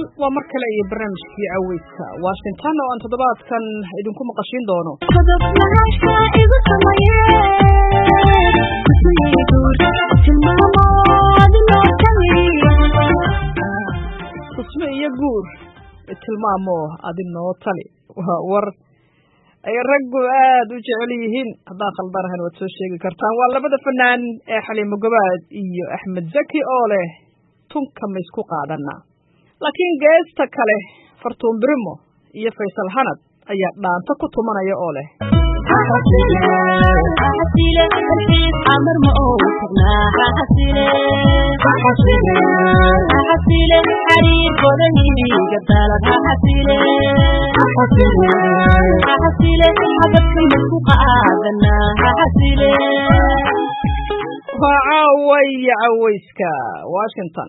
dhegeystayaal waa mar kale iyo barnaamijkii caweyska Washington oo aan toddobaadkan idinku maqashiin doono tusmo iyo guur tilmaamo adinoo tali war ay raggu aad u jecel yihiin haddaan khaldanahan waad soo sheegi kartaan waa labada fanaan ee Xaliimo Gobaad iyo Axmed Zaki oo leh tunka ma isku qaadana laakiin geesta kale Fartuun Birimo iyo Faysal Hanad ayaa dhaanta ku tumanaya oo leh وعاوي عويسكا واشنطن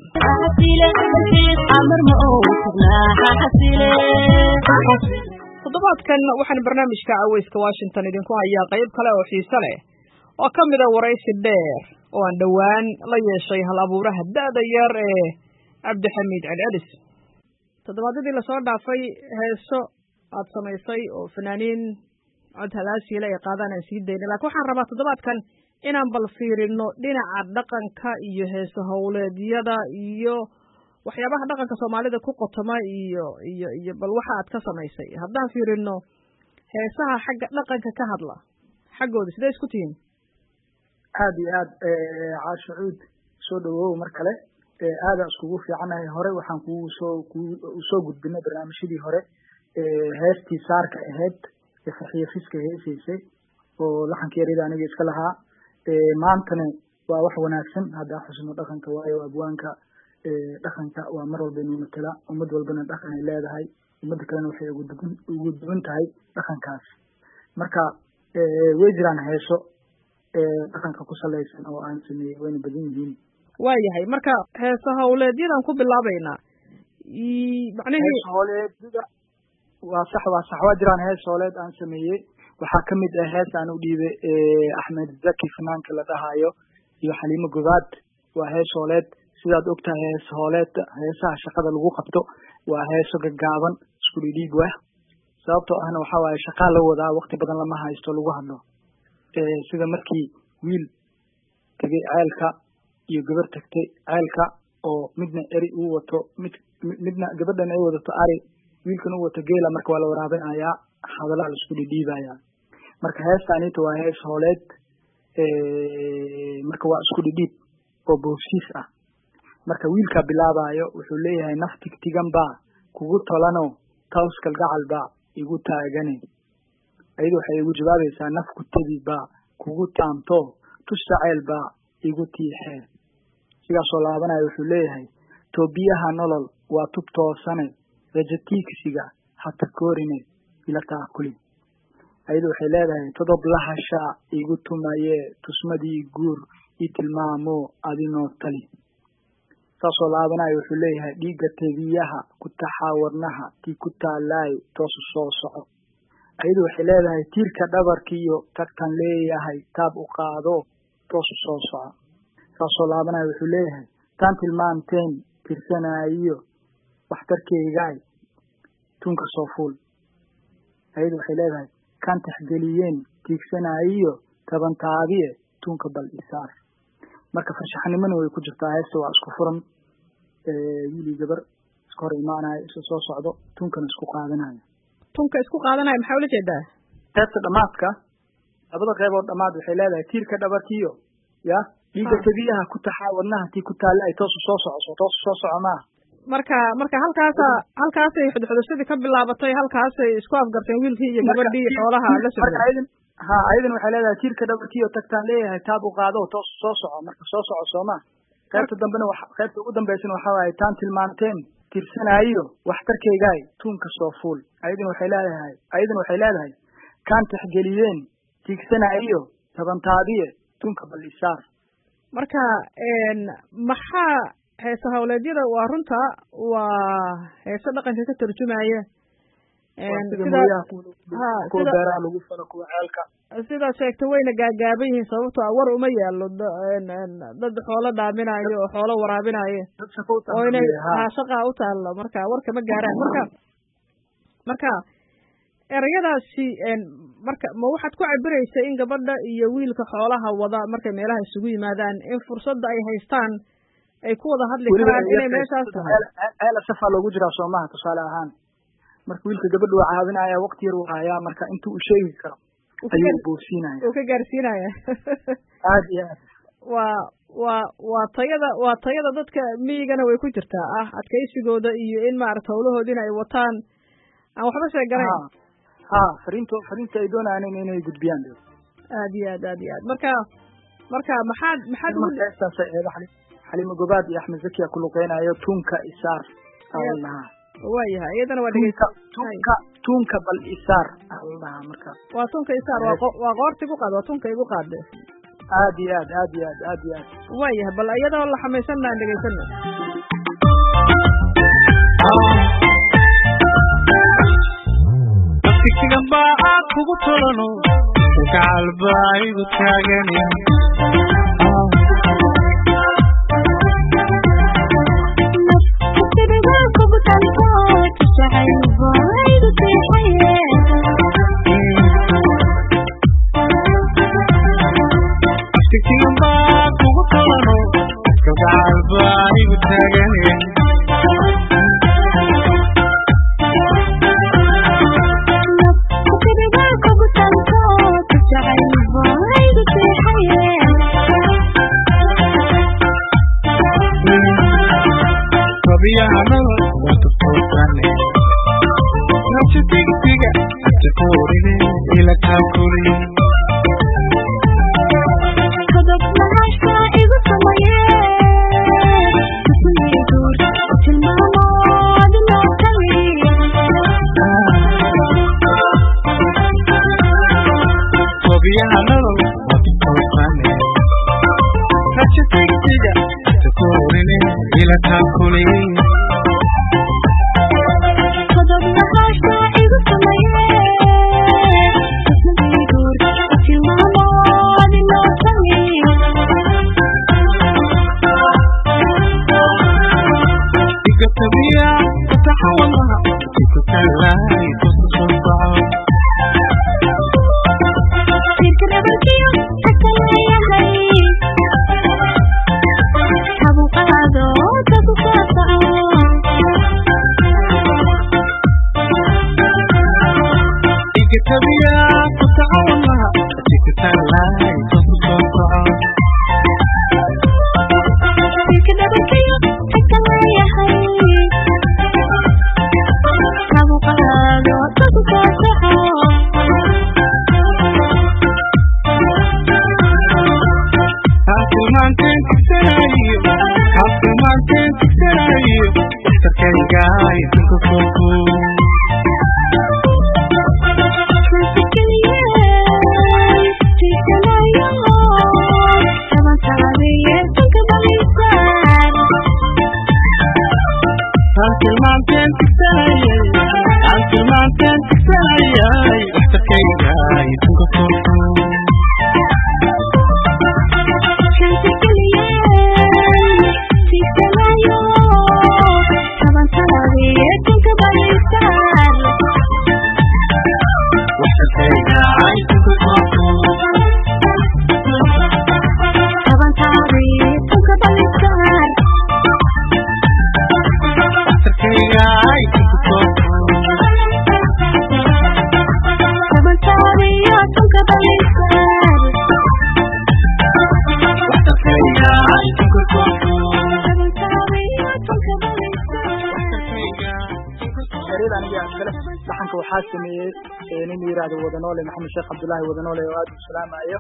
toddobaadkan waxaan barnaamijka caweyska Washington idinku hayaa qayb kale oo xiiso leh oo ka mid ah waraysi dheer oo aan dhawaan la yeeshay hal abuuraha da'da yar ee Cabdixamiid Celcelis toddobaadadii la soo dhaafay heeso aad samaysay oo fanaaniin cod halaasiile ay qaadaan aan sii daynay laakiin waxaan rabaa toddobaadkan inaan bal fiirino dhinaca dhaqanka iyo heeso hawleedyada iyo waxyaabaha dhaqanka Soomaalida ku qotoma iyo bal waxa aad ka samaysay haddaan fiirino heesaha xagga dhaqanka ka hadla xaggooda sidee isku tihiin aad iyo aad caashuud soo dhawow mar kale aad iskugu fiicanahay hore waxaan kugu soo gudbinay barnaamijyadii hore heestii saarka ahayd ee Farxiyo Fiska heesaysay oo laxankeeda aniga iska lahaa maantana waa wax wanaagsan hadda xusno dhaqanka waayo abwaanka dhaqanka waa mar walba inuu matala ummad walbana dhaqan ay leedahay ummadda kalena waxay ugu duwan tahay dhaqankaas marka way jiraan heeso dhaqanka ku salaysan oo aan sameeyay wayna badan yihiin waayahay marka heeso hawleedyadan ku bilaabaynaa macnaheedu hawleedyada waa sax waa jiraan heeso hawleed aan sameeyay waxaa ka mid ah hees aan u dhiibay Axmed Zaki fanaanka la dhahayo iyo Xaliimo Gobaad waa hees hawleed sidaad ogtahay hees hawleed heesaha shaqada lagu qabto waa heeso gaaban isku dhiib wax sababtoo ahna waxa waaye shaqa la wadaa waqti badan lama haysto lagu hadlo sida markii wiil tagay ceelka iyo gabar tagtay ceelka oo midna eri uu wato midna gabadhan ay wadato ari wiilkan uu wato geela marka waa la waraabinayaa hadalada la isku dhiibayaa marka heestaanita waa hees hawleed marka waa isku dhiib oo boosiis ah marka wiilka bilaabayo wuxuu leeyahay naftigtigan baa kugu tolano tawskal gacal baa igu taagane ayadu waxay ugu jawaabaysaa nafku tadi baa kugu taanto tusaceel baa igu tiixee sidaasoo laabanayo wuxuu leeyahay toobiyaha nolol waa tub toosane rajatiigsiga hata koorine ila taakuli ayadu waxay leedahay todob lahashaa igu tumaye tusmadii guur i tilmaamo adinoo tali taasoo laabanayo wuxuu leeyahay dhiigga tebiyaha ku taxaawarnaha tii ku taalaay toosu soo soco ayadu waxay leedahay tiirka dhabarkiiyo tagtan leeyahay taab u qaado toosu soo soco taasoo laabanayo wuxuu leeyahay taan tilmaanteen tirsanaayo waxtarkeygaay tunka soo fuul ayadu waxay leedahay kan taxgeliyeen tiigsanaayo tabantaabiye tunka bal isaar marka farshaxnimana way ku jirtaa heesta waa isku furan wiili gabar iska hor imaanayo isu soo socdo tunkana isku qaadanayo maxaa ula jeedaa heesta dhamaadka labada qaybood dhamaad waxay leedahay tiirka dhabarkiyo ya dhiigga tabiyaha ku taxaawadnaha tii ku taalla ay toosu soo soco maaha marka halkaasay xudxudashadii ka bilaabatay halkaasay isku afgarteen wiilkii iyo gabadhii xoolaha la socday ayadan waxay leedahay tiirka dhabarkiyo tagtaan leeyahay taab u qaado toosu soo soco marka soo soco sooma qaybta dambena qaybta ugu dambeysana waxa waaye taan tilmaanteen tirsanaayo waxtarkeygaay tuunka soo fuul ayadan waxay leedahay kaan taxgeliyeen tiigsanaayo tabantaabiye tuunka bal isaar marka maxaa heeso hawleedyada waa runta waa heeso dhaqanka ka tarjumaya kuwa beeraha lagu falo kuwa ceelka sidaad sheegta wayna gaagaaban yihiin sababtoo war uma yaalo dad xoolo dhaaminayo oo xoolo waraabinayo oo inay shaqaa u taallo marka warka ma gaaraan marka erayadaasi marka ma waxaad ku cabiraysa in gabadha iyo wiilka xoolaha wada markay meelaha isugu yimaadaan in fursadda ay haystaan ay ku wada hadli karaan inay meeshaas tahay ceela safaa loogu jiraa soomaha tusaale ahaan marka wiilka gabadha waa caawinaya waqti yar uu hayaa marka intuu u sheegi karo ayuu boorsiinaya uu ka gaarsiinaya aad iyo aad waa tayada dadka miyigana way ku jirtaa adkaysigooda iyo in maaragta hawlahoodina ay wataan aan waxba sheeganayn fariinta ay doonayaan inay gudbiyaan aad iyo aad marka maxaad xalimo gobaad iyo axmed zakiya ku luqeynayo tunka isaar allaha waayahay iyadana waa dhegeysta tunka bal isaar allaha marka waa tunka isaar waa qoorti ku qaad waa tunka igu qaade aad iyo aad waayahay bal iyadoo la xamaysanna aan dhegeysano fikrigan baa aad kugu tolano gacal baa igu taagani fikrigan baa kugu tolano gacal baa igu taagani waxaa sameeyey nin yiraahdo wadanoole maxamed sheekh cabdullaahi wadanoole oo aad u salaamayo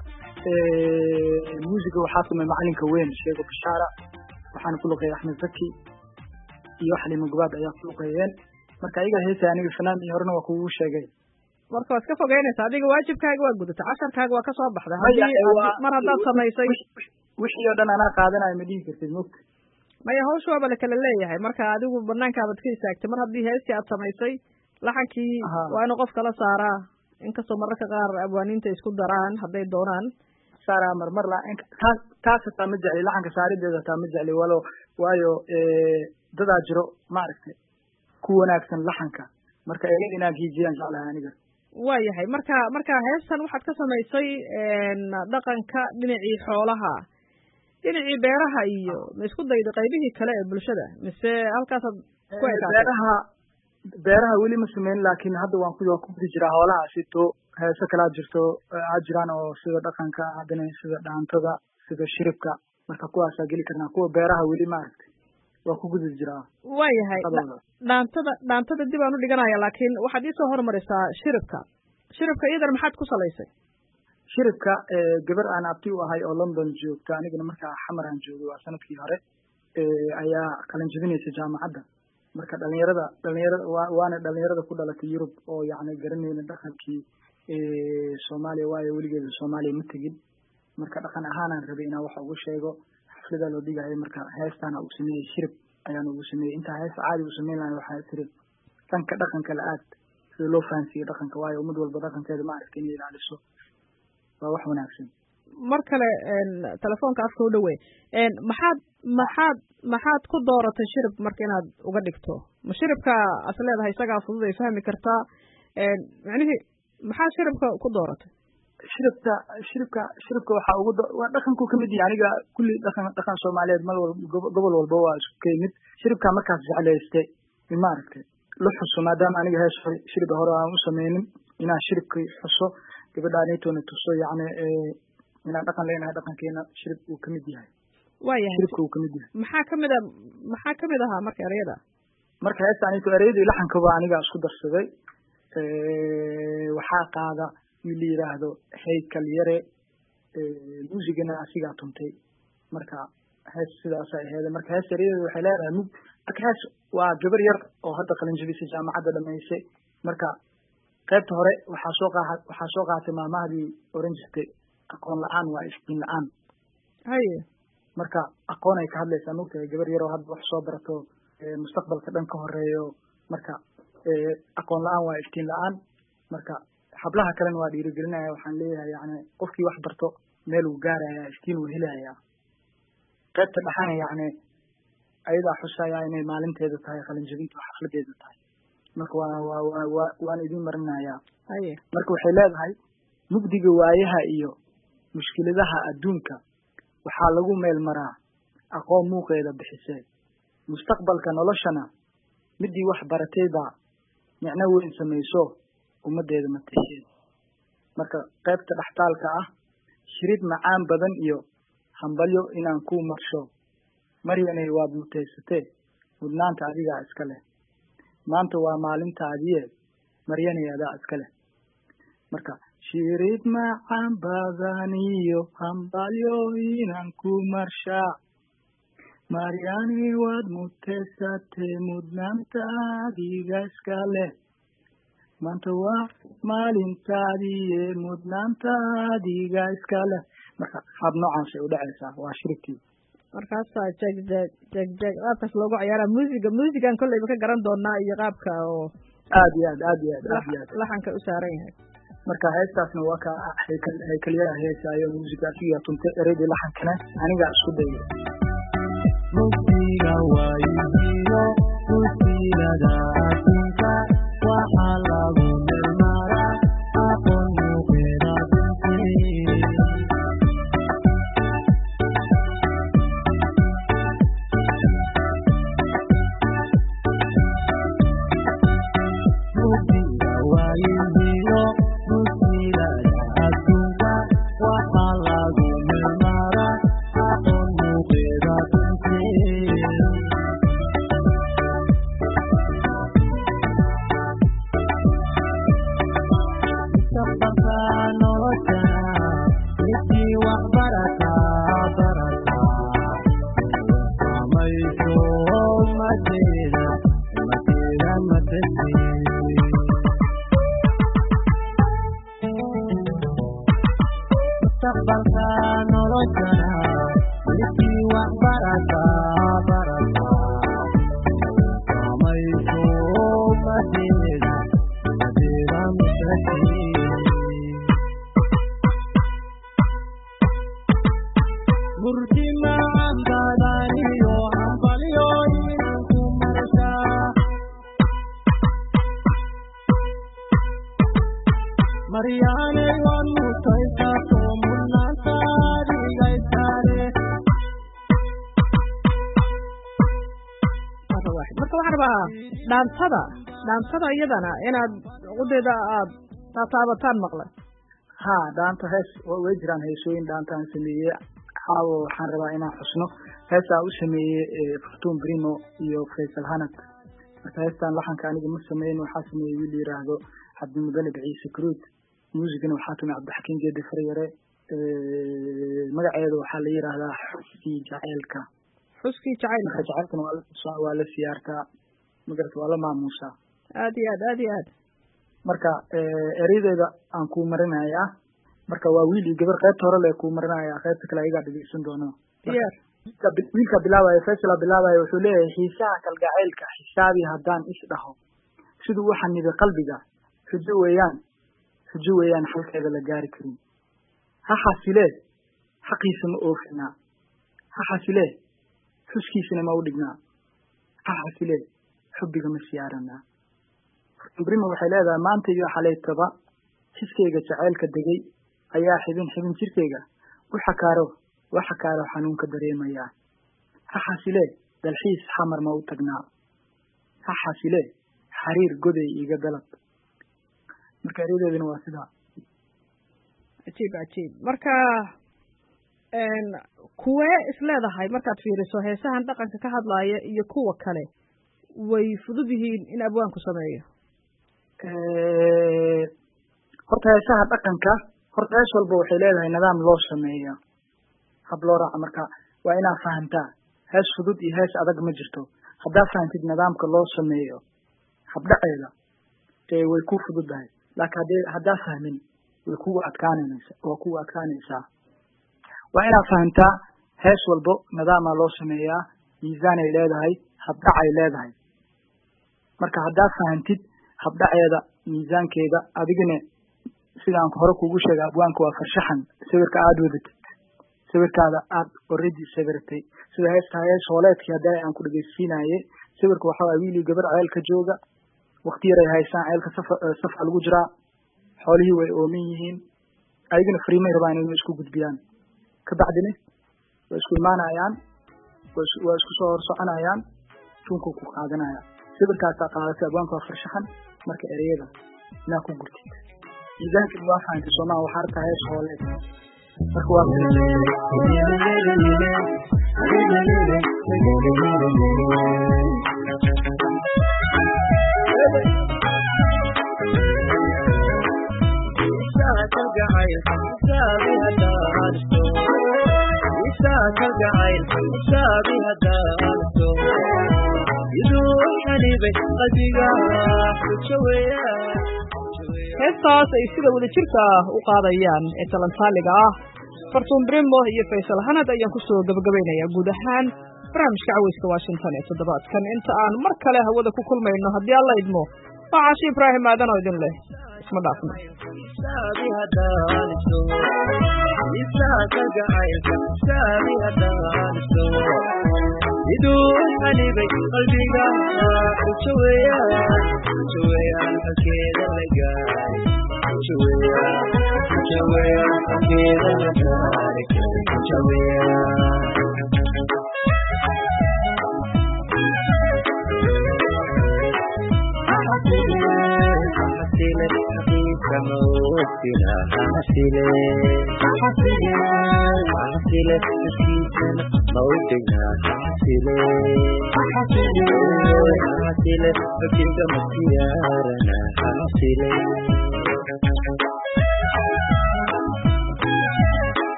muusiga waxaa sameeyey macalinka weyn sheego bishaara waxaan ku luqeeyay axmed zaki iyo xalimo gobaad ayaa ku luqeeyeen marka ayaga heesay aniga fanaan iyo horena waa kugu sheegay marka waad ka fogeynaysaa adiga waajibkaaga waa gudatay casharkaaga waa ka soo baxday mar haddaad samaysay wixii oo dhan anaa qaadanayo ma dhihi kartid mogta maya hawsha waaba la kala leeyahay marka adigu banaankaabaad ka istaagtay mar haddii heestii aad samaysay laxankii waa inuu qofka la saaraa inkastoo mararka qaar abwaaniinta isku daraan hadday doonaan saaraa marmar taas hataa ma jecli laxanka saarideeda hataa ma jecli waayo dadaa jiro maaragtay ku wanaagsan laxanka marka ereyada inaan giijiyaan jeclahay aniga waayahay marka heestan waxaad ka samaysay dhaqanka dhinacii xoolaha dhinacii beeraha iyo ma isku dayda qaybihii kale ee bulshada mise halkaasaad ku ekaatay beeraha weli ma sameyn laakiin hadda waan ku gudi jiraa hoolaha sito heeso kalaa jirto jiraan oo sida dhaqanka haddana sida dhaantada sida shiribka marka kuwaasaa geli karnaa kuwa beeraha weli maaragtay waan ku gudi jiraa waayahay dhaantada dib aan u dhiganaya laakiin waxaad iisoo hormarisaa shiribka iyadana maxaad ku salaysay shiribka gabar aan abti u ahay oo London joogta anigana markaa xamar aan joogay waa sanadkii hore ayaa qalin jabinaysa jaamacadda marka dhalinyarada waana dhalinyarada ku dhalatay Yurub oo yacni garanayna dhaqankii Soomaaliya waayo weligeeda Soomaaliya ma tegin marka dhaqan ahaanaan rabay inaan wax ugu sheego xaflada loo dhigayo marka heestaan u sameeyay shirib ayaan ugu sameeyay inta hees caadi u sameyn lahayn waxaa tiri dhanka dhaqanka la aad sida loo fahansiiyo dhaqanka waayo ummad walba dhaqankeeda ma aragtay inay ilaaliso waa wax wanaagsan mar kale telefoonka afka u dhaweey maxaad ku dooratay shirib marka inaad uga dhigto ma shiribka as leedahay isagaa fudud ay fahmi kartaa macnihii maxaa shiribka ku dooratay shiribka waxaa waa dhaqanku kamid yahay aniga kulli dhaqan Soomaaliyeed mal walba gobol walba waa isku kamid shiribka markaas jeclaystay ma aragtay la xuso maadaama aniga hees shirib hore aan u sameynin inaan shiribkii xuso gabadhaanaytoona tuso yacni inaan dhaqan leenahay dhaqankeena shirib uu kamid yahay waayahay shiribka uu kamid yahay maxaa kamid ahaa marka ereyada marka heestaanayto ereyadii laxankaba aniga isku darsaday waxaa qaada in la yiraahdo haykal yare muusigana asigaa tuntay marka hees sidaas ay ahayd marka hees ereyada waxay leedahay marka hees waa gabar yar oo hadda qalin jabisay jaamacadda dhamaysay marka qaybta hore waxaa soo qaatay maamahdii oran jirtay aqoon la-aan waa iftiin la-aan haye marka aqoon ay ka hadlaysaa mogtahay gabar yar oo hadda wax soo barato mustaqbalka dhan ka horeeyo marka aqoon la-aan waa iftiin la-aan marka hablaha kalena waa dhiirigelinaya waxaan leeyahay yani qofkii wax barto meel uu gaaraya iftiin uu helaya qaybta dhaxana yani ayadaa xusaya inay maalinteeda tahay qalin jabinta oo xafladeeda tahay marka waan idin marinayaa marka waxay leedahay mugdiga waayaha iyo mushkiladaha adduunka waxaa lagu meel maraa aqoon muuqeeda bixisee mustaqbalka noloshana midii wax baratayba micno weyn samayso ummadeeda matasheen marka qaybta dhaxtaalka ah shirid macaan badan iyo hambalyo inaan ku marsho maryanay waad mutaysatee mudnaanta adigaa iska leh maanta waa maalintaadiye maryanay adaa iska leh marka shirid macaan badan iyo hambalyo inaan ku marshaa maryanay waad mutaysatee mudnaanta adiga iska leh maanta waa maalintaadiye mudnaanta adiga iska leh marka hab noocaasay u dhacaysaa waa shiribkii markaasaa jeg qaabkaas loogu ciyaaraa muusigan kolleyba ka garan doonaa iyo qaabka oo aad iyo aad laxanka u saaran yahay marka heestaasna waa ka haykalyaha heesaayo muusiga asigaa tuntay ereydii laxankana anigaa isku dayay musiga waayihiyo musigada adduunka waxaa lagu melmaraa aqoon muuqeeda duntii musiga waayihiyo musigada adduunka waxaa lagu melmaraa aqoon muuqeeda duntii mustaqbalka noloshana midkii wax barata samayso mateeda Mariane waan mutaysaa soomunnaantaadi gaysaare marka waxaan rabaa dhaantada iyadana inaad qudeeda aad taabataan maqlay ha dhaanta hees way jiraan heesooyin dhaantaan sameeyey caawo waxaan rabaa inaan xusno heestaa u sameeyey Fortune Primo iyo Faisal Hanad marka heestaan laxanka aniga ma sameyn waxaa sameeyey wiil yiraahdo Cabdimudalib Ciise Kruud muusigana waxaa tumay Cabdixakiin Geedi Faryare magaceedu waxaa la yiraahdaa Xuskii Jaceylka jacaylkana waa la siyaartaa magarta waa la maamuusaa aad iyo aad marka ereydeeda aan ku marinayaa marka waa wiil iyo gabar qaybta hore lee ku marinayaa qaybta kale ayaga dhageysan doono wiilka bilaabaya Faisal bilaabaya wuxuu leeyahay xiisaha kalgacaylka xisaabi haddaan is dhaho siduu u xaniday qalbiga xujo weeyaan halkeeda la gaari karin ha xasilee xaqiisa ma oofinaa ha xasilee xuskiisana ma u dhignaa ha xasilee xubbiga ma siyaaranaa Primo waxay leedahay maanta iyo xaleetaba xiskeyga jaceylka degay ayaa xibin jirkeyga waxa kaaro xanuunka dareemaya ha xasilee dalxiis xamar ma u tagnaa ha xasilee xariir goday iga dalab marka eredeedina waa sidaa cajiib marka kuwee isleedahay markaad fiiriso heesahan dhaqanka ka hadlaaya iyo kuwa kale way fudud yihiin in abwaanku sameeyo horta heesaha dhaqanka horta hees walba waxay leedahay nidaam loo sameeyo hab loo raaco marka waa inaad fahantaa hees fudud iyo hees adag ma jirto haddaad fahantid nidaamka loo sameeyo habdhaceeda way ku fududahay laakiin haddaa fahmin way kugu adkaanaysaa waa inaad fahantaa hees walbo nidaamaa loo sameeyaa miisaanay leedahay habdhacay leedahay marka haddaa fahantid habdhaceeda miisaankeeda adigana sidaan hore kugu sheegay abwaanka waa farshaxan sawirka aad wadatid sawirkaada aad already sawirtay sida hees hooleedkii hadda aan ku dhageysiinaye sawirka waxa waa wiil iyo gabar ceelka jooga waqti yar ay haystaan ceelka saf lagu jiraa xoolihii way oomin yihiin ayagana fariimay rabaan inay isku gudbiyaan ka bacdina way isku imaanayaan way isku soo horsoconayaan tunku ku qaadanaya sawirkaas qaadatay abwaanka waa farshaxan marka ereyada inaa ku gurtid miisaanka waa fahamtay Soomaa waxa arkaa hees hooleed marka waa heestaas ay sida wada jirka u qaadayaan ee talantaaliga ah Fortune Primo iyo Faisal Hanad ayaan ku soo gabagabaynayaa guud ahaan barnaamijka Cawayska Washington ee toddobaadkan inta aan mar kale hawada ku kulmayno haddii alla idmo waa Caashi Ibraahim aadan oo idin leh isma dhaafno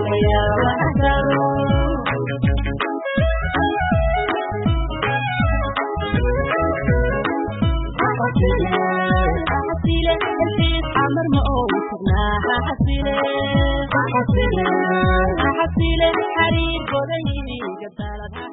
حسيلة حرير بدني قتالها